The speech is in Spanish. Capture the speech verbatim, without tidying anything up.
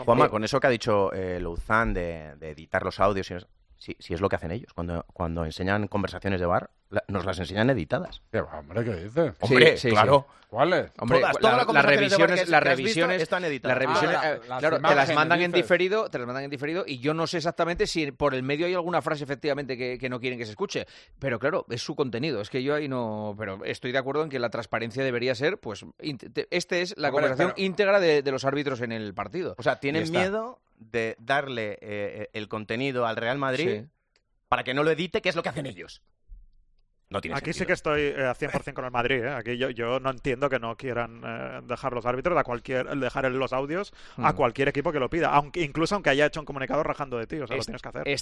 Juanma, con eso que ha dicho eh, Louzán de, de editar los audios, si, si, si es lo que hacen ellos, cuando, cuando enseñan conversaciones de bar, la, nos las enseñan editadas. ¿Qué, hombre, ¿qué dices? Hombre, Sí, sí, claro. sí. ¿Cuáles? Hombre, Todas, la- todas las las conversaciones de bar revisiones, que- las que has visto revisiones están editadas. Las revisiones, Ah, eh, las claro, te imágenes, las mandan en dices. diferido, te las mandan en diferido y yo no sé exactamente si por el medio hay alguna frase efectivamente que, que no quieren que se escuche, pero claro, es su contenido, es que yo ahí no, pero estoy de acuerdo en que la transparencia debería ser, pues, int- te- este es la Hombre, conversación pero- íntegra de, de los árbitros en el partido. O sea, tienen Ya está. miedo de darle eh, el contenido al Real Madrid Sí. para que no lo edite, que es lo que hacen ellos. No tiene Aquí sí sentido. que estoy eh, a cien por ciento con el Madrid. ¿eh? Aquí yo, yo no entiendo que no quieran eh, dejar los árbitros, a cualquier, dejar los audios a Hmm. cualquier equipo que lo pida, aunque incluso aunque haya hecho un comunicado rajando de ti. O sea, lo Est- tienes que hacer.